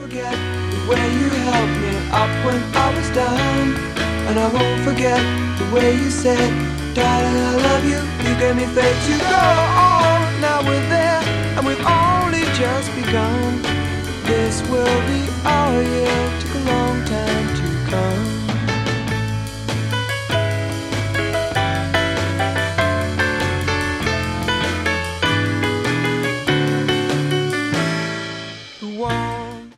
forget the way you helped me up when I was down. And I won't forget the way you said, darling, I love you. You gave me faith to go on. Now we're there and we've only just begun. This will be our year